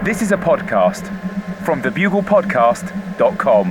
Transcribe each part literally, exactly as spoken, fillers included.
This is a podcast from the bugle podcast dot com.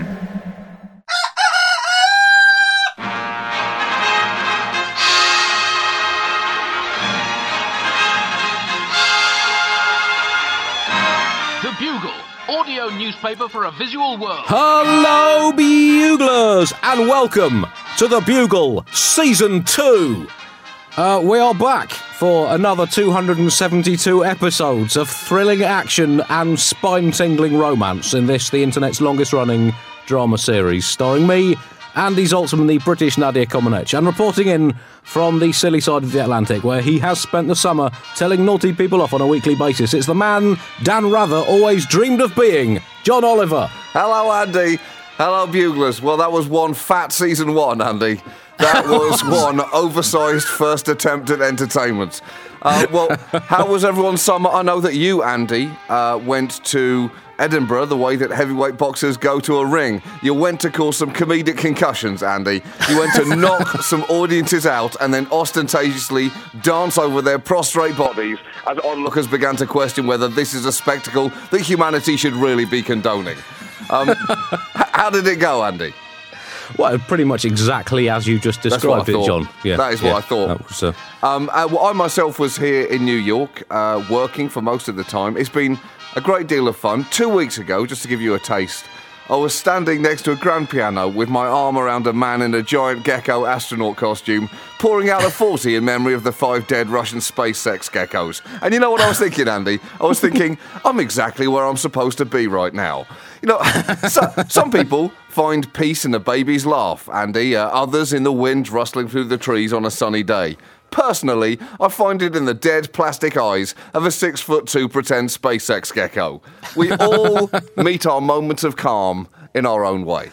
The Bugle, audio newspaper for a visual world. Hello, Buglers, and welcome to The Bugle Season two. Uh, we are back for another two hundred seventy-two episodes of thrilling action and spine-tingling romance in this, the internet's longest-running drama series, starring me, Andy Zaltzman, the British Nadia Comaneci, and reporting in from the silly side of the Atlantic, where he has spent the summer telling naughty people off on a weekly basis. It's the man Dan Rather always dreamed of being, John Oliver. Hello, Andy. Hello, Buglers. Well, that was one fat season one, Andy. That was one oversized first attempt at entertainment. Uh, well, how was everyone's summer? I know that you, Andy, uh, went to Edinburgh the way that heavyweight boxers go to a ring. You went to cause some comedic concussions, Andy. You went to knock some audiences out and then ostentatiously dance over their prostrate bodies as onlookers began to question whether this is a spectacle that humanity should really be condoning. Um, h- how did it go, Andy? Well, pretty much exactly as you just described it, John. Yeah, that is what yeah, I thought. That was, uh... um, uh, well, I myself was here in New York, uh, working for most of the time. It's been a great deal of fun. Two weeks ago, just to give you a taste, I was standing next to a grand piano with my arm around a man in a giant gecko astronaut costume, pouring out a forty in memory of the five dead Russian space sex geckos. And you know what I was thinking, Andy? I was thinking, I'm exactly where I'm supposed to be right now. You know, so, some people find peace in a baby's laugh, Andy. Uh, others in the wind rustling through the trees on a sunny day. Personally, I find it in the dead plastic eyes of a six foot two pretend SpaceX gecko. We all meet our moments of calm in our own way.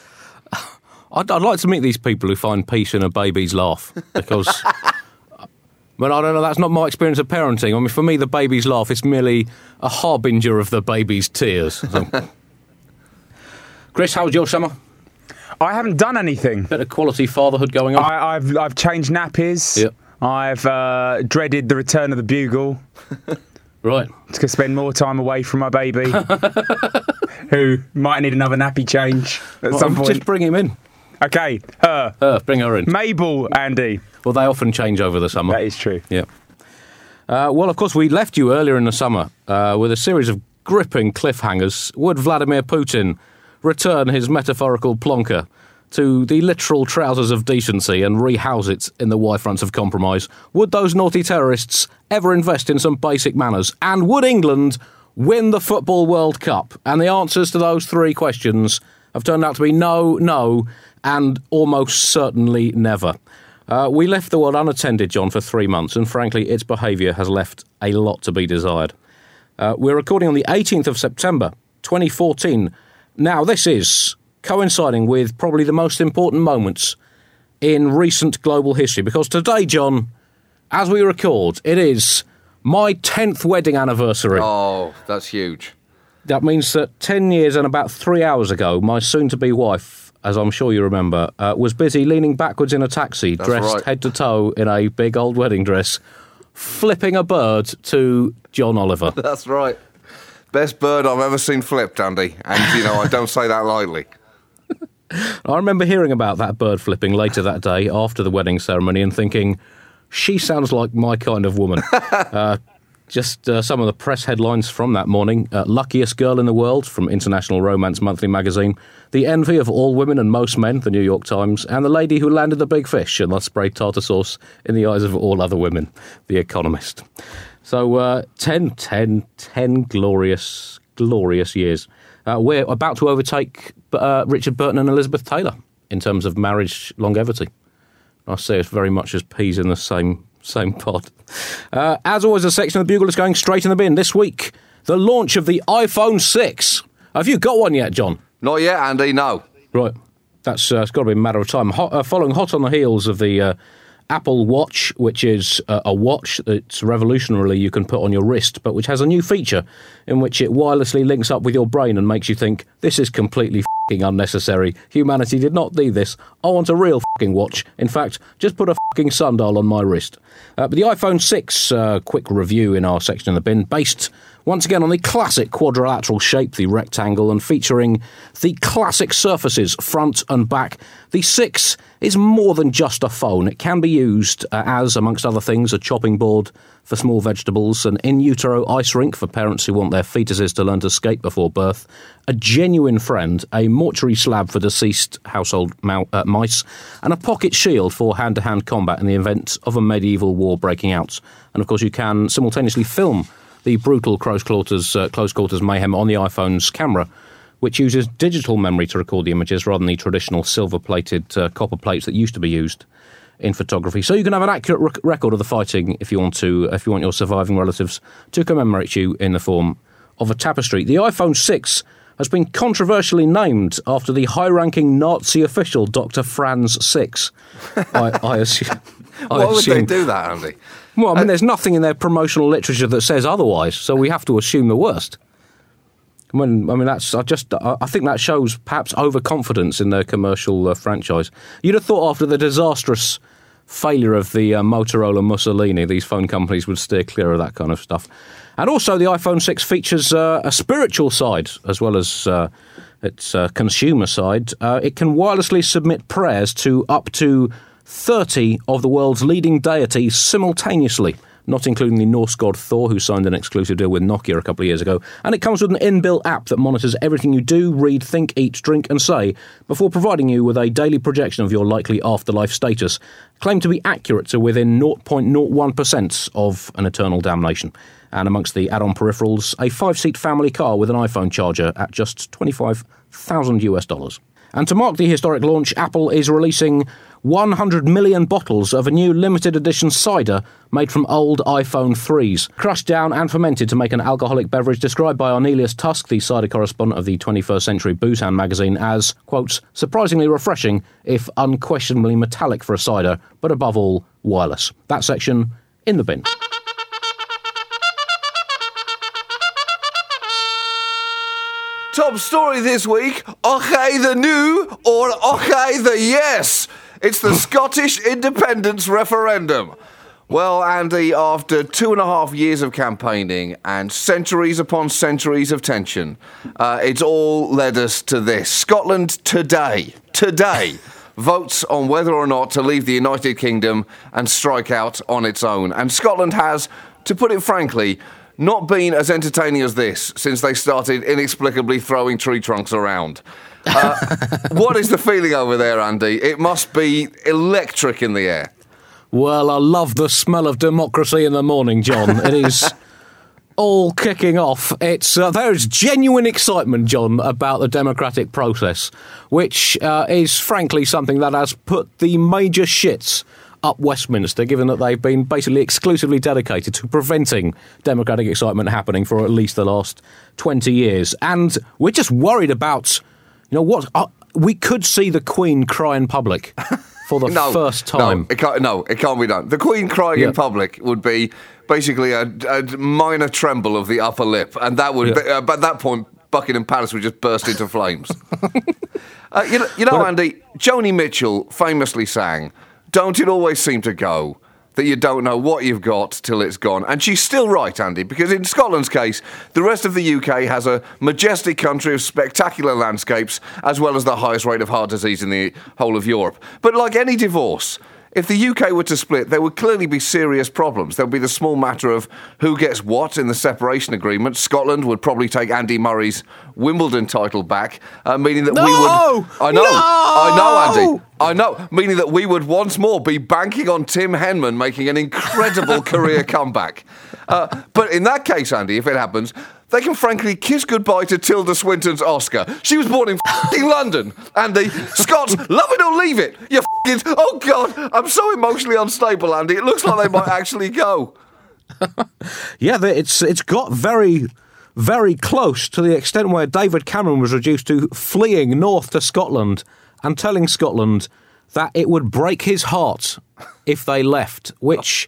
I'd, I'd like to meet these people who find peace in a baby's laugh, because, well, I don't know, that's not my experience of parenting. I mean, for me, the baby's laugh is merely a harbinger of the baby's tears. So. Chris, how was your summer? I haven't done anything. Bit of quality fatherhood going on. I, I've I've changed nappies. Yep. I've uh, dreaded the return of the bugle. Right. To spend more time away from my baby, who might need another nappy change at Well, some point. Just bring him in. Okay, her. Her, bring her in. Mabel, Andy. Well, they often change over the summer. That is true. Yeah. Uh, well, of course, we left you earlier in the summer uh, with a series of gripping cliffhangers. Would Vladimir Putin return his metaphorical plonker to the literal trousers of decency and rehouse it in the Y-fronts of compromise? Would those naughty terrorists ever invest in some basic manners? And would England win the Football World Cup? And the answers to those three questions have turned out to be no, no, and almost certainly never. Uh, we left the world unattended, John, for three months, and frankly, its behaviour has left a lot to be desired. Uh, we're recording on the eighteenth of September, twenty fourteen. Now, this is coinciding with probably the most important moments in recent global history, because today, John, as we record, it is my tenth wedding anniversary. Oh, that's huge. That means that ten years and about three hours ago, my soon-to-be wife, as I'm sure you remember, uh, was busy leaning backwards in a taxi, that's dressed right. head to toe in a big old wedding dress, flipping a bird to John Oliver. That's right. Best bird I've ever seen flipped, Andy. And, you know, I don't say that lightly. I remember hearing about that bird flipping later that day after the wedding ceremony and thinking, she sounds like my kind of woman. uh, just uh, some of the press headlines from that morning. Uh, luckiest girl in the world from International Romance Monthly magazine. The envy of all women and most men, the New York Times. And the lady who landed the big fish and thus sprayed tartar sauce in the eyes of all other women, The Economist. So uh, ten, ten, ten glorious, glorious years. Uh, we're about to overtake uh, Richard Burton and Elizabeth Taylor in terms of marriage longevity. I see us very much as peas in the same same pod. Uh, as always, a section of the Bugle is going straight in the bin. This week, the launch of the iPhone six. Have you got one yet, John? Not yet, Andy, no. Right. That's uh, it's got to be a matter of time. Hot, uh, following hot on the heels of the uh, Apple Watch, which is uh, a watch that's revolutionarily you can put on your wrist, but which has a new feature in which it wirelessly links up with your brain and makes you think, this is completely f***ing unnecessary. Humanity did not need this. I want a real f***ing watch. In fact, just put a f***ing sundial on my wrist. Uh, but the iPhone six, uh, quick review in our section in the bin, based Once again on the classic quadrilateral shape, the rectangle, and featuring the classic surfaces front and back, the six is more than just a phone. It can be used uh, as, amongst other things, a chopping board for small vegetables, an in utero ice rink for parents who want their fetuses to learn to skate before birth, a genuine friend, a mortuary slab for deceased household mou- uh, mice, and a pocket shield for hand-to-hand combat in the event of a medieval war breaking out. And of course you can simultaneously film the brutal close quarters, uh, close quarters mayhem on the iPhone's camera, which uses digital memory to record the images rather than the traditional silver-plated uh, copper plates that used to be used in photography. So you can have an accurate rec- record of the fighting if you want to, if you want your surviving relatives to commemorate you in the form of a tapestry. The iPhone six has been controversially named after the high-ranking Nazi official Doctor Franz Six. I, I assume. I Why would assume, they do that, Andy? Well, I mean, there's nothing in their promotional literature that says otherwise, so we have to assume the worst. I mean, I mean that's. I just. I think that shows perhaps overconfidence in their commercial uh, franchise. You'd have thought after the disastrous failure of the uh, Motorola Mussolini, these phone companies would steer clear of that kind of stuff. And also, the iPhone six features uh, a spiritual side as well as uh, its uh, consumer side. Uh, it can wirelessly submit prayers to up to thirty of the world's leading deities simultaneously, not including the Norse god Thor, who signed an exclusive deal with Nokia a couple of years ago. And it comes with an inbuilt app that monitors everything you do, read, think, eat, drink and say before providing you with a daily projection of your likely afterlife status, claimed to be accurate to within zero point zero one percent of an eternal damnation. And amongst the add-on peripherals, a five-seat family car with an iPhone charger at just twenty-five thousand US dollars. And to mark the historic launch, Apple is releasing one hundred million bottles of a new limited edition cider made from old iPhone threes, crushed down and fermented to make an alcoholic beverage described by Arnelius Tusk, the cider correspondent of the twenty-first Century Boozhan magazine, as, quote, surprisingly refreshing, if unquestionably metallic for a cider, but above all, wireless. That section in the bin. Top story this week, OK the new or OK the yes. It's the Scottish independence referendum. Well, Andy, after two and a half years of campaigning and centuries upon centuries of tension, uh, it's all led us to this. Scotland today, today, votes on whether or not to leave the United Kingdom and strike out on its own. And Scotland has, to put it frankly, not been as entertaining as this since they started inexplicably throwing tree trunks around. Uh, what is the feeling over there, Andy? It must be electric in the air. Well, I love the smell of democracy in the morning, John. It is all kicking off. It's uh, there is genuine excitement, John, about the democratic process, which uh, is frankly something that has put the major shits up Westminster, given that they've been basically exclusively dedicated to preventing democratic excitement happening for at least the last twenty years. And we're just worried about, you know, what uh, we could see the Queen cry in public for the no, first time. No it, can't, no, it can't be done. The Queen crying yeah. in public would be basically a, a minor tremble of the upper lip, and that would, yeah. be, uh, at that point, Buckingham Palace would just burst into flames. uh, you know, you know Andy, Joni Mitchell famously sang, "Don't it always seem to go that you don't know what you've got till it's gone?" And she's still right, Andy, because in Scotland's case, the rest of the U K has a majestic country of spectacular landscapes, as well as the highest rate of heart disease in the whole of Europe. But like any divorce, if the U K were to split, there would clearly be serious problems. There would be the small matter of who gets what in the separation agreement. Scotland would probably take Andy Murray's Wimbledon title back, uh, meaning that no! we would... I know, no! I know, Andy. I know, meaning that we would once more be banking on Tim Henman making an incredible career comeback. Uh, but in that case, Andy, if it happens, they can frankly kiss goodbye to Tilda Swinton's Oscar. She was born in f***ing London. Andy, Scots, love it or leave it. You f***ing... Oh, God, I'm so emotionally unstable, Andy. It looks like they might actually go. Yeah, it's it's got very, very close to the extent where David Cameron was reduced to fleeing north to Scotland and telling Scotland that it would break his heart if they left, which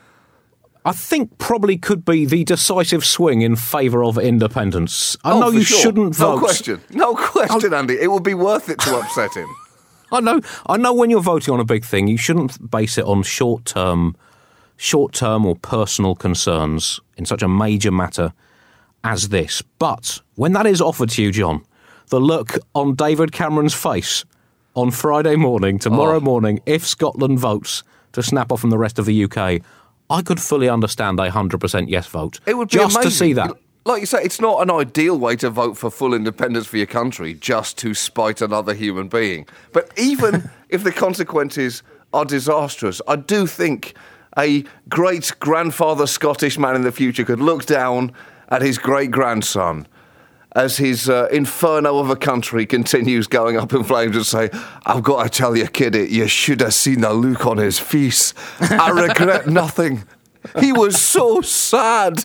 I think probably could be the decisive swing in favour of independence. I oh, know you sure. shouldn't vote. No question. No question, Andy. It would be worth it to upset him. I know. I know when you're voting on a big thing, you shouldn't base it on short-term, short-term or personal concerns in such a major matter as this. But when that is offered to you, John, the look on David Cameron's face on Friday morning, tomorrow oh. morning, if Scotland votes to snap off from the rest of the U K, I could fully understand a one hundred percent yes vote. It would be just amazing. to see that. Like you say, it's not an ideal way to vote for full independence for your country, just to spite another human being. But even if the consequences are disastrous, I do think a great-grandfather Scottish man in the future could look down at his great-grandson as his uh, inferno of a country continues going up in flames and say, I've got to tell you, kiddie, you should have seen the look on his face. I regret nothing. He was so sad.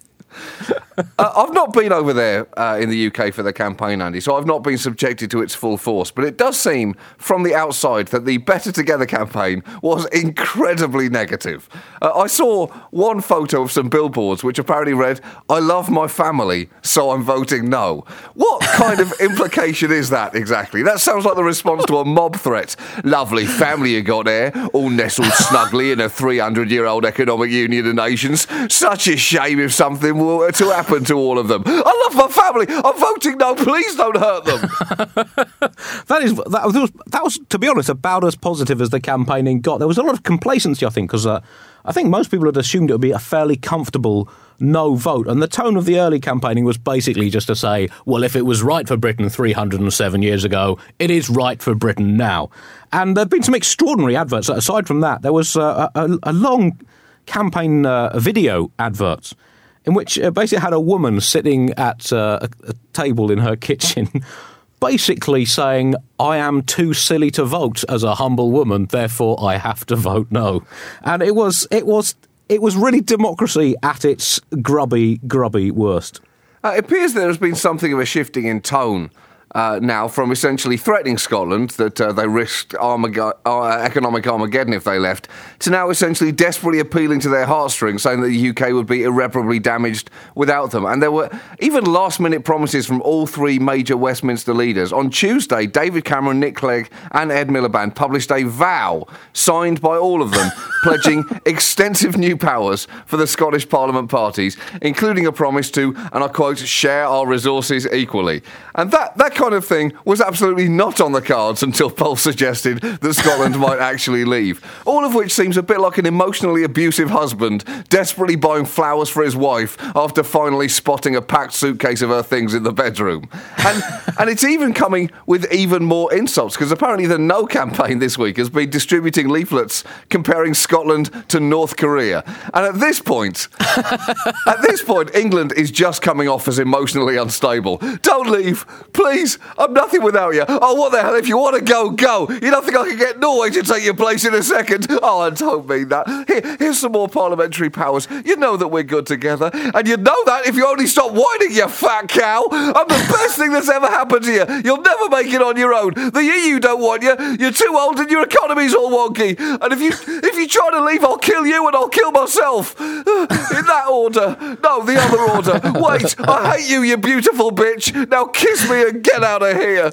uh, I've not been over there uh, in the U K for the campaign, Andy, so I've not been subjected to its full force. But it does seem from the outside that the Better Together campaign was incredibly negative. Uh, I saw one photo of some billboards which apparently read, I love my family, so I'm voting no. What kind of implication is that exactly? That sounds like the response to a mob threat. Lovely family you got there, all nestled snugly in a three hundred year old economic union of nations. Such a shame if something were to happen to all of them. I love my family. I'm voting no. Please don't hurt them. that is that was, that was, to be honest, about as positive as the campaigning got. There was a lot of complacency, I think, because uh, I think most people had assumed it would be a fairly comfortable no vote. And the tone of the early campaigning was basically just to say, well, if it was right for Britain three hundred seven years ago, it is right for Britain now. And there have been some extraordinary adverts. Aside from that, there was uh, a, a long campaign uh, video advert in which uh, basically had a woman sitting at uh, a, a table in her kitchen basically saying, I am too silly to vote as a humble woman, therefore I have to vote no. And it was it was it was really democracy at its grubby, grubby worst. Uh, it appears there has been something of a shifting in tone Uh, now from essentially threatening Scotland that uh, they risked Armag- uh, economic Armageddon if they left, to now essentially desperately appealing to their heartstrings, saying that the U K would be irreparably damaged without them. And there were even last-minute promises from all three major Westminster leaders. On Tuesday, David Cameron, Nick Clegg and Ed Miliband published a vow signed by all of them, pledging extensive new powers for the Scottish Parliament parties, including a promise to, and I quote, share our resources equally. And that, that kind of thing was absolutely not on the cards until Paul suggested that Scotland might actually leave. All of which seems a bit like an emotionally abusive husband desperately buying flowers for his wife after finally spotting a packed suitcase of her things in the bedroom. And and it's even coming with even more insults, because apparently the No campaign this week has been distributing leaflets comparing Scotland to North Korea. And at this point, at this point, England is just coming off as emotionally unstable. Don't leave, please. I'm nothing without you. Oh, what the hell? If you want to go, go. You don't think I can get Norway to take your place in a second? Oh, I don't mean that. Here, here's some more parliamentary powers. You know that we're good together. And you know that if you only stop whining, you fat cow. I'm the best thing that's ever happened to you. You'll never make it on your own. The E U don't want you. You're too old and your economy's all wonky. And if you if you try to leave, I'll kill you and I'll kill myself. In that order. No, the other order. Wait, I hate you, you beautiful bitch. Now kiss me and get out of here.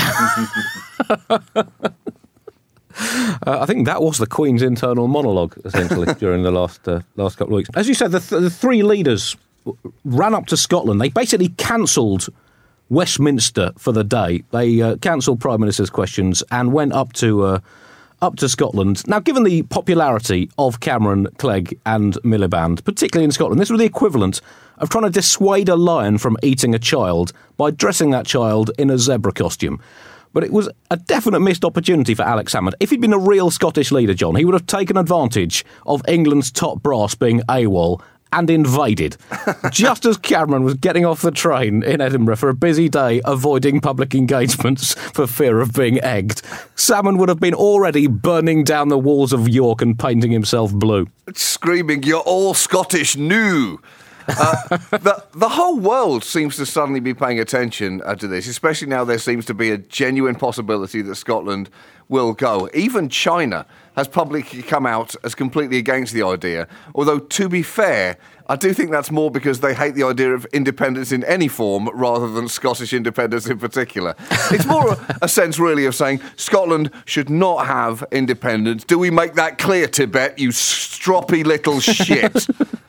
Uh, I think that was the Queen's internal monologue, essentially, during the last uh, last couple of weeks. As you said, the, th- the three leaders ran up to Scotland. They basically cancelled Westminster for the day. They uh, cancelled Prime Minister's questions and went up to uh, up to Scotland. Now, given the popularity of Cameron, Clegg and Miliband, particularly in Scotland, this was the equivalent of trying to dissuade a lion from eating a child by dressing that child in a zebra costume. But it was a definite missed opportunity for Alex Salmond. If he'd been a real Scottish leader, John, he would have taken advantage of England's top brass being AWOL and invaded, just as Cameron was getting off the train in Edinburgh for a busy day, avoiding public engagements for fear of being egged. Salmond would have been already burning down the walls of York and painting himself blue. Screaming, you're all Scottish new. Uh, the, the whole world seems to suddenly be paying attention uh, to this, especially now there seems to be a genuine possibility that Scotland will go. Even China has publicly come out as completely against the idea, although, to be fair, I do think that's more because they hate the idea of independence in any form rather than Scottish independence in particular. It's more a, a sense, really, of saying Scotland should not have independence. Do we make that clear, Tibet, you stroppy little shit?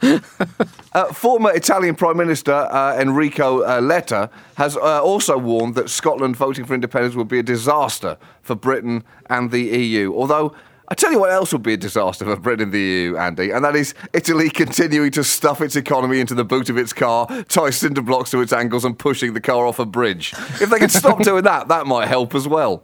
uh, former Italian Prime Minister uh, Enrico uh, Letta has uh, also warned that Scotland voting for independence would be a disaster for Britain and the E U, although I tell you what else would be a disaster for Britain and the E U, Andy, and that is Italy continuing to stuff its economy into the boot of its car, tie cinder blocks to its ankles and pushing the car off a bridge. If they could stop doing that, that might help as well.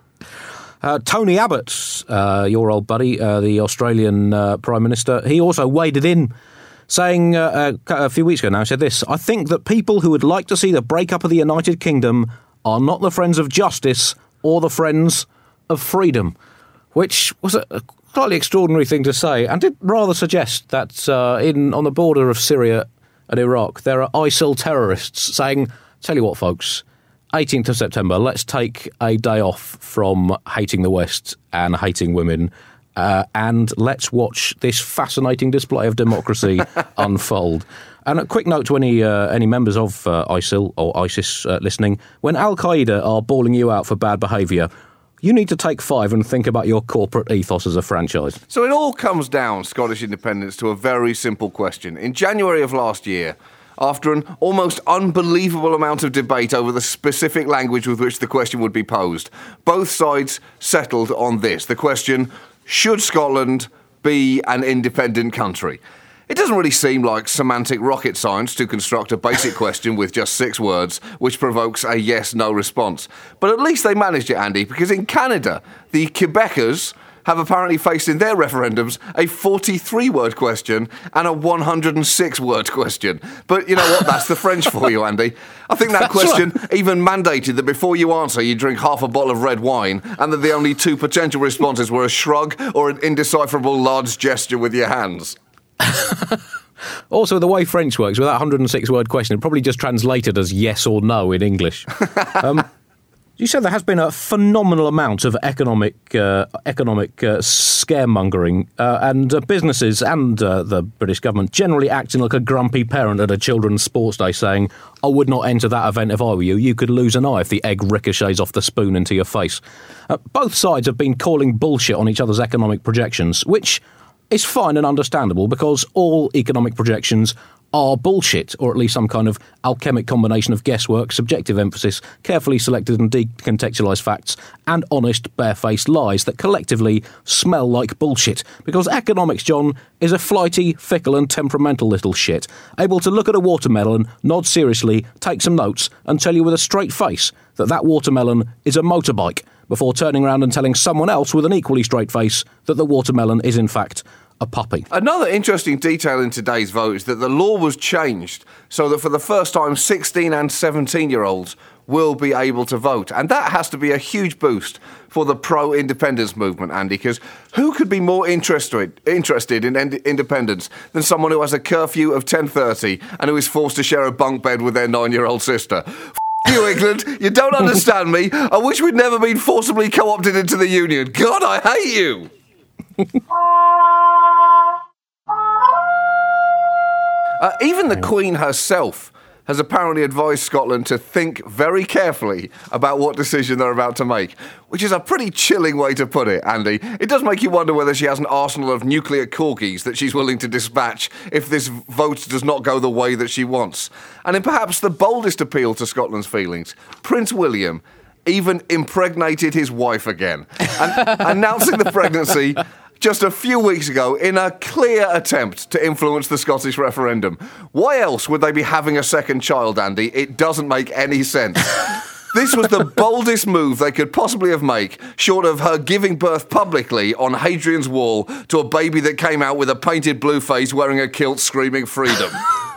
Uh, Tony Abbott, uh, your old buddy, uh, the Australian uh, Prime Minister, he also waded in, saying uh, a, a few weeks ago now, he said this, "I think that people who would like to see the breakup of the United Kingdom are not the friends of justice or the friends of freedom," which was a, a slightly extraordinary thing to say, and did rather suggest that uh, in on the border of Syria and Iraq, there are ISIL terrorists saying, "Tell you what, folks, eighteenth of September, let's take a day off from hating the West and hating women, uh, and let's watch this fascinating display of democracy unfold." And a quick note to any uh, any members of uh, ISIL or ISIS uh, listening: when Al Qaeda are bawling you out for bad behaviour, you need to take five and think about your corporate ethos as a franchise. So it all comes down, Scottish independence, to a very simple question. In January of last year, after an almost unbelievable amount of debate over the specific language with which the question would be posed, both sides settled on this. The question, should Scotland be an independent country? It doesn't really seem like semantic rocket science to construct a basic question with just six words, which provokes a yes-no response. But at least they managed it, Andy, because in Canada, the Quebecers have apparently faced in their referendums a forty-three word question and a one hundred six word question. But you know what? That's the French for you, Andy. I think that That's question right. even mandated that before you answer, you drink half a bottle of red wine, and that the only two potential responses were a shrug or an indecipherable large gesture with your hands. Also, the way French works, with that one hundred six word question, it probably just translated as yes or no in English. Um, you said there has been a phenomenal amount of economic uh, economic uh, scaremongering, uh, and uh, businesses and uh, the British government generally acting like a grumpy parent at a children's sports day saying, "I would not enter that event if I were you. You could lose an eye if the egg ricochets off the spoon into your face." Uh, both sides have been calling bullshit on each other's economic projections, which is fine and understandable because all economic projections are bullshit, or at least some kind of alchemic combination of guesswork, subjective emphasis, carefully selected and decontextualised facts, and honest, barefaced lies that collectively smell like bullshit. Because economics, John, is a flighty, fickle and temperamental little shit, able to look at a watermelon, nod seriously, take some notes, and tell you with a straight face that that watermelon is a motorbike, before turning around and telling someone else with an equally straight face that the watermelon is in fact a puppy. Another interesting detail in today's vote is that the law was changed so that for the first time sixteen and seventeen year olds will be able to vote, and that has to be a huge boost for the pro-independence movement, Andy, because who could be more interested interested in ind- independence than someone who has a curfew of ten thirty and who is forced to share a bunk bed with their nine-year-old sister? You, England, you don't understand me. I wish we'd never been forcibly co-opted into the Union. God, I hate you. uh, even the Queen herself has apparently advised Scotland to think very carefully about what decision they're about to make, which is a pretty chilling way to put it, Andy. It does make you wonder whether she has an arsenal of nuclear corgis that she's willing to dispatch if this vote does not go the way that she wants. And in perhaps the boldest appeal to Scotland's feelings, Prince William even impregnated his wife again, and announcing the pregnancy just a few weeks ago in a clear attempt to influence the Scottish referendum. Why else would they be having a second child, Andy? It doesn't make any sense. This was the boldest move they could possibly have made, short of her giving birth publicly on Hadrian's Wall to a baby that came out with a painted blue face wearing a kilt screaming freedom.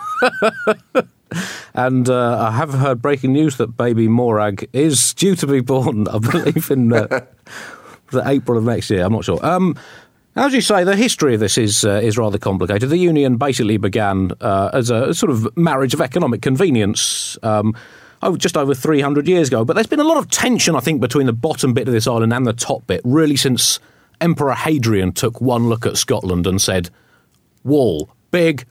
And uh, I have heard breaking news that baby Morag is due to be born, I believe, in uh, the April of next year. I'm not sure. Um, as you say, the history of this is uh, is rather complicated. The union basically began uh, as a sort of marriage of economic convenience um, over, just over three hundred years ago. But there's been a lot of tension, I think, between the bottom bit of this island and the top bit, really since Emperor Hadrian took one look at Scotland and said, "Wall, big,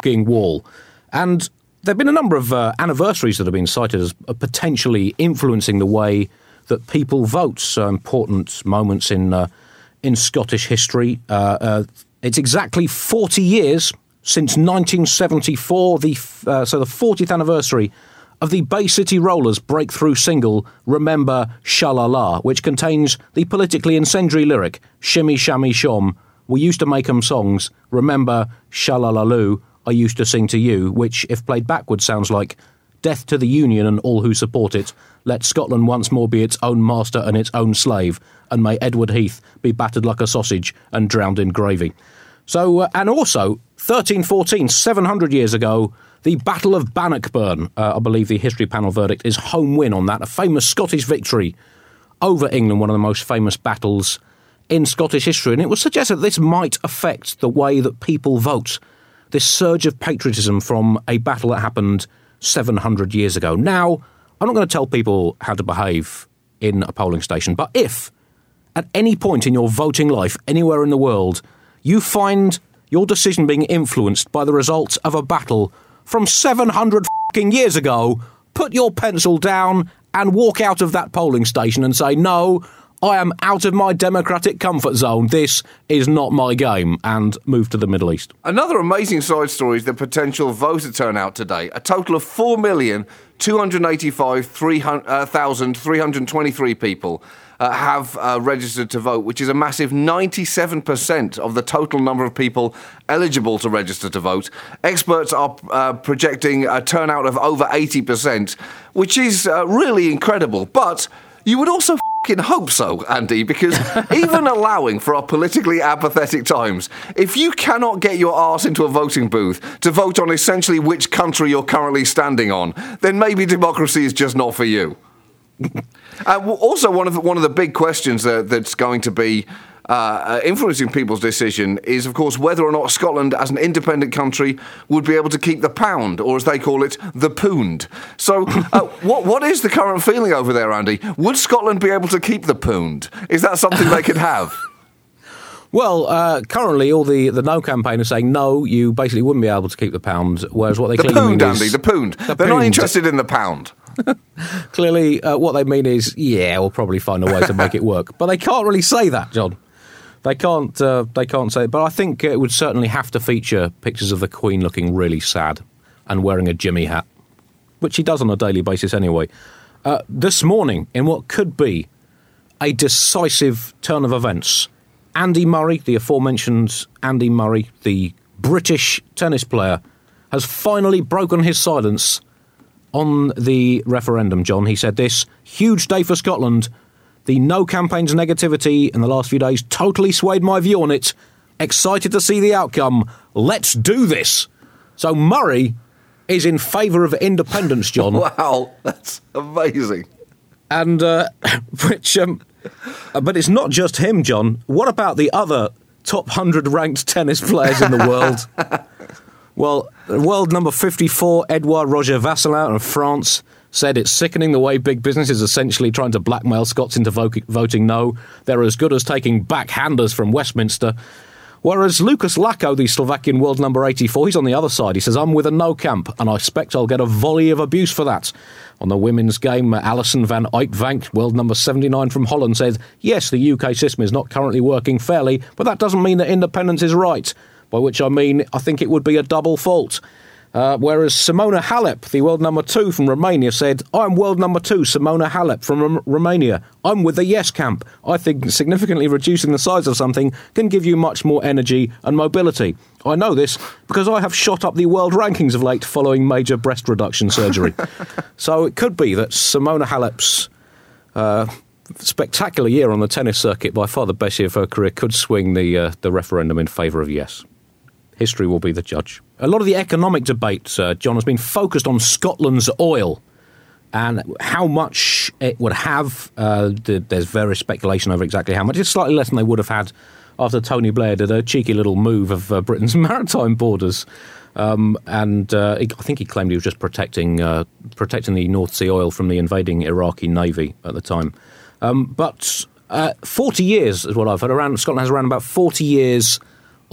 f***ing wall. And there have been a number of uh, anniversaries that have been cited as uh, potentially influencing the way that people vote. So important moments in uh, in Scottish history. Uh, uh, it's exactly forty years since nineteen seventy-four, the uh, so the fortieth anniversary of the Bay City Rollers' breakthrough single, Remember Sha-La-La, which contains the politically incendiary lyric, Shimmy Shammy Shom, we used to make 'em songs, remember Sha-La-La-Loo, I used to sing to you, which, if played backwards, sounds like death to the Union and all who support it, let Scotland once more be its own master and its own slave, and may Edward Heath be battered like a sausage and drowned in gravy. So, uh, and also, thirteen fourteen, seven hundred years ago, the Battle of Bannockburn, uh, I believe the history panel verdict is home win on that, a famous Scottish victory over England, one of the most famous battles in Scottish history. And it was suggested that this might affect the way that people vote, this surge of patriotism from a battle that happened seven hundred years ago. Now, I'm not going to tell people how to behave in a polling station, but if at any point in your voting life, anywhere in the world, you find your decision being influenced by the results of a battle from seven hundred fucking years ago, put your pencil down and walk out of that polling station and say, no, I am out of my democratic comfort zone. This is not my game, and move to the Middle East. Another amazing side story is the potential voter turnout today. A total of four million two hundred eighty-five thousand three hundred twenty-three people uh, have uh, registered to vote, which is a massive ninety-seven percent of the total number of people eligible to register to vote. Experts are uh, projecting a turnout of over eighty percent, which is uh, really incredible. But you would also f***ing hope so, Andy, because even allowing for our politically apathetic times, if you cannot get your arse into a voting booth to vote on essentially which country you're currently standing on, then maybe democracy is just not for you. uh, also, one of the, one of the big questions uh, that's going to be uh, influencing people's decision is, of course, whether or not Scotland, as an independent country, would be able to keep the pound, or as they call it, the pound. So, uh, what what is the current feeling over there, Andy? Would Scotland be able to keep the pound? Is that something they could have? Well, uh, currently all the, the No campaign is saying, no, you basically wouldn't be able to keep the pound, whereas what they the clearly pound, mean Andy, is... the pound. The They're pound. not interested in the pound. Clearly, uh, what they mean is, yeah, we'll probably find a way to make it work. But they can't really say that, John. They can't. Uh, they can't say it. But I think it would certainly have to feature pictures of the Queen looking really sad and wearing a Jimmy hat, which she does on a daily basis anyway. Uh, this morning, in what could be a decisive turn of events, Andy Murray, the aforementioned Andy Murray, the British tennis player, has finally broken his silence on the referendum, John. He said this, huge day for Scotland. The No campaign's negativity in the last few days totally swayed my view on it. Excited to see the outcome. Let's do this. So Murray is in favour of independence, John. Wow, that's amazing. And, uh, which, um, but it's not just him, John. What about the other top one hundred ranked tennis players in the world? Well, world number fifty-four, Edouard Roger Vasselin of France, said it's sickening the way big business is essentially trying to blackmail Scots into vo- voting no. They're as good as taking backhanders from Westminster. Whereas Lucas Lacko, the Slovakian world number eighty-four, he's on the other side. He says, I'm with a no camp, and I expect I'll get a volley of abuse for that. On the women's game, Alison van Uitvank, world number seventy-nine from Holland, said, yes, the U K system is not currently working fairly, but that doesn't mean that independence is right. By which I mean, I think it would be a double fault. Uh, whereas Simona Halep, the world number two from Romania, said, I'm world number two, Simona Halep from R- Romania. I'm with the yes camp. I think significantly reducing the size of something can give you much more energy and mobility. I know this because I have shot up the world rankings of late following major breast reduction surgery. So it could be that Simona Halep's uh, spectacular year on the tennis circuit, by far the best year of her career, could swing the, uh, the referendum in favour of yes. History will be the judge. A lot of the economic debate, uh, John, has been focused on Scotland's oil and how much it would have. Uh, there's various speculation over exactly how much. It's slightly less than they would have had after Tony Blair did a cheeky little move of uh, Britain's maritime borders. Um, and uh, he, I think he claimed he was just protecting uh, protecting the North Sea oil from the invading Iraqi navy at the time. Um, but uh, forty years is what I've heard. Around Scotland has around about forty years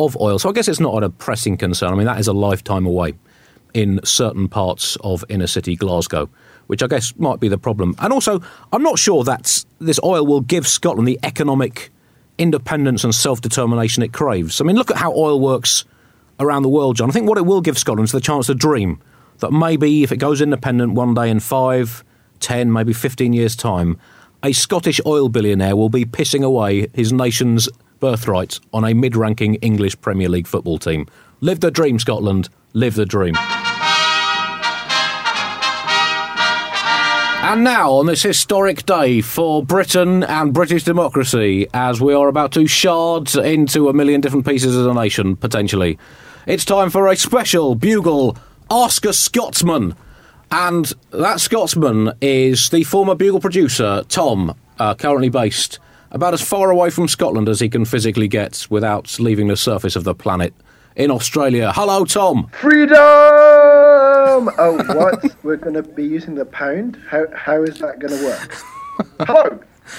of oil. So I guess it's not a pressing concern. I mean, that is a lifetime away in certain parts of inner city Glasgow, which I guess might be the problem. And also, I'm not sure that this oil will give Scotland the economic independence and self-determination it craves. I mean, look at how oil works around the world, John. I think what it will give Scotland is the chance to dream that maybe if it goes independent one day in five, ten, maybe fifteen years' time, a Scottish oil billionaire will be pissing away his nation's birthright on a mid-ranking English Premier League football team. Live the dream, Scotland. Live the dream. And now, on this historic day for Britain and British democracy, as we are about to shard into a million different pieces as a nation, potentially, it's time for a special Bugle Ask a Scotsman. And that Scotsman is the former Bugle producer, Tom, uh, currently based about as far away from Scotland as he can physically get without leaving the surface of the planet, in Australia. Hello, Tom. Freedom! Oh, what? We're going to be using the pound? How How is that going to work? Hello!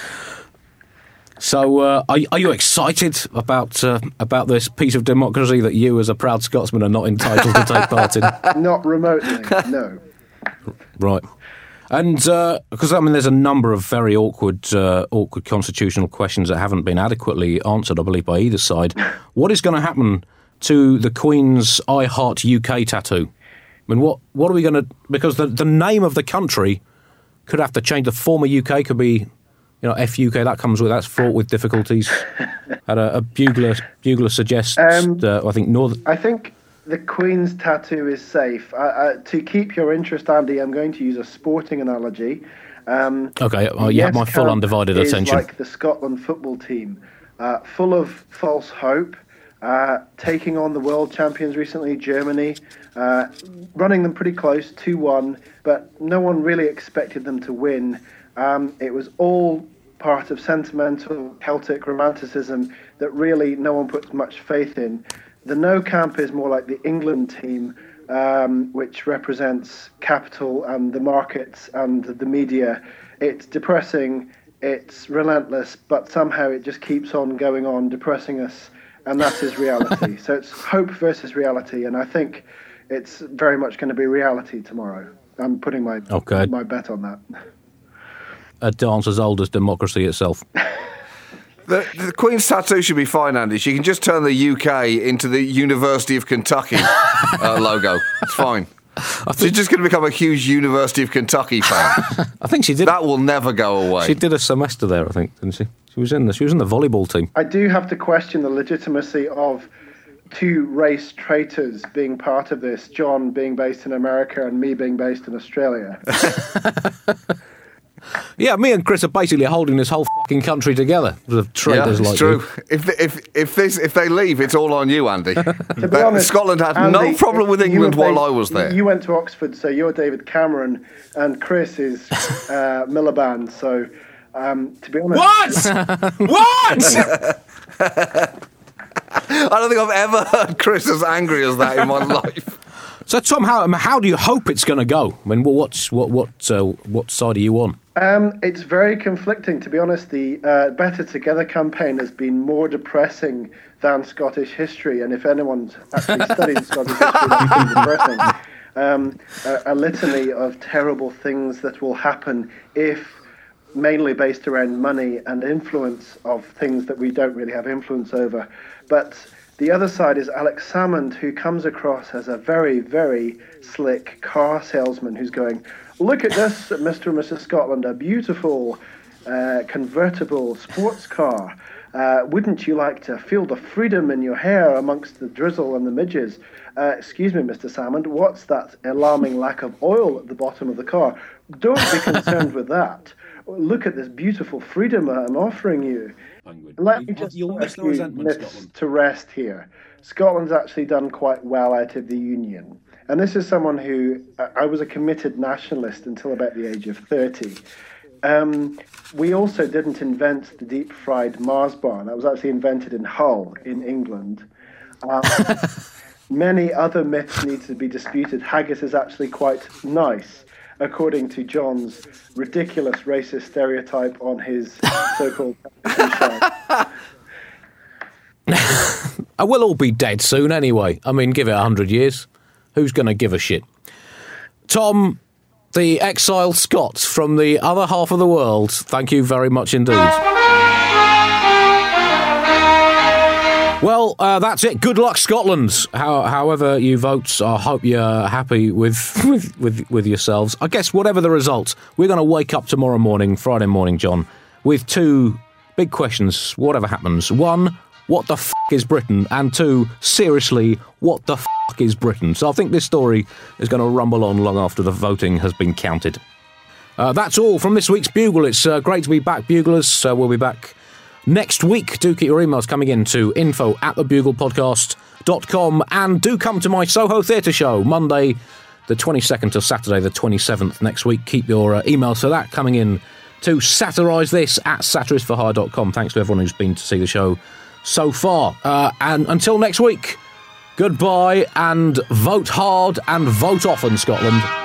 So, uh, are, are you excited about uh, about this piece of democracy that you, as a proud Scotsman, are not entitled to take part in? Not remotely, no. Right. And because, uh, I mean, there's a number of very awkward uh, awkward constitutional questions that haven't been adequately answered, I believe, by either side. What is going to happen to the Queen's I Heart U K tattoo? I mean, what what are we going to... Because the, the name of the country could have to change. The former U K could be, you know, F U K. That comes with... That's fraught with difficulties. And a, a bugler, bugler suggests, um, uh, I think, Northern... I think the Queen's tattoo is safe. Uh, uh, to keep your interest, Andy, I'm going to use a sporting analogy. Um, okay, well, you have my full undivided is attention. Like the Scotland football team, uh, full of false hope, uh, taking on the world champions recently, Germany, uh, running them pretty close, two one, but no one really expected them to win. Um, it was all part of sentimental Celtic romanticism that really no one puts much faith in. The no camp is more like the England team, um, which represents capital and the markets and the media. It's depressing, it's relentless, but somehow it just keeps on going on, depressing us, and that is reality. So it's hope versus reality, and I think it's very much going to be reality tomorrow. I'm putting my okay. my bet on that. A dance as old as democracy itself. The, the Queen's tattoo should be fine, Andy. She can just turn the U K into the University of Kentucky uh, logo. It's fine. She's just going to become a huge University of Kentucky fan. I think she did. That will never go away. She did a semester there, I think, didn't she? She was in the she was in the volleyball team. I do have to question the legitimacy of two race traitors being part of this. John being based in America and me being based in Australia. Yeah, me and Chris are basically holding this whole fucking country together. With traitors yeah, it's like true. you. If if if this if they leave, it's all on you, Andy. To be honest, Scotland had Andy, no problem with England while I was there. You went to Oxford, so you're David Cameron, and Chris is uh, Miliband. So, um, to be honest, what? What? I don't think I've ever heard Chris as angry as that in my life. So, Tom, how how do you hope it's going to go? I mean, what's what what uh, what side are you on? Um, it's very conflicting, to be honest. The uh, Better Together campaign has been more depressing than Scottish history, and if anyone's actually studied Scottish history, that's been depressing. Um, a, a litany of terrible things that will happen if, mainly based around money and influence of things that we don't really have influence over. But the other side is Alex Salmond, who comes across as a very, very slick car salesman who's going, look at this, Mister and Missus Scotland, a beautiful uh, convertible sports car. Uh, wouldn't you like to feel the freedom in your hair amongst the drizzle and the midges? Uh, excuse me, Mister Salmond, what's that alarming lack of oil at the bottom of the car? Don't be concerned with that. Look at this beautiful freedom I'm offering you. Let me just You'll miss the put a few resentment, myths Scotland. to rest here. Scotland's actually done quite well out of the Union. And this is someone who, I was a committed nationalist until about the age of thirty. Um, we also didn't invent the deep-fried Mars bar. That was actually invented in Hull, in England. Um, many other myths need to be disputed. Haggis is actually quite nice, according to John's ridiculous racist stereotype on his so-called television show. We'll all be dead soon anyway. I mean, give it a hundred years. Who's going to give a shit? Tom, the exiled Scots from the other half of the world, thank you very much indeed. Well, uh, that's it. Good luck, Scotland. How, however you vote, I hope you're happy with, with, with, with yourselves. I guess whatever the result, we're going to wake up tomorrow morning, Friday morning, John, with two big questions, whatever happens. One, what the f*** is Britain? And two, seriously, what the f*** is Britain? So I think this story is going to rumble on long after the voting has been counted. Uh, that's all from this week's Bugle. It's uh, great to be back, Buglers. Uh, we'll be back next week. Do keep your emails coming in to info at the bugle podcast dot com, and do come to my Soho Theatre show Monday the twenty-second to Saturday the twenty-seventh next week. Keep your uh, emails for that coming in to satirise this at satirist for hire dot com. Thanks to everyone who's been to see the show so far. Uh, and until next week, goodbye, and vote hard and vote often, Scotland.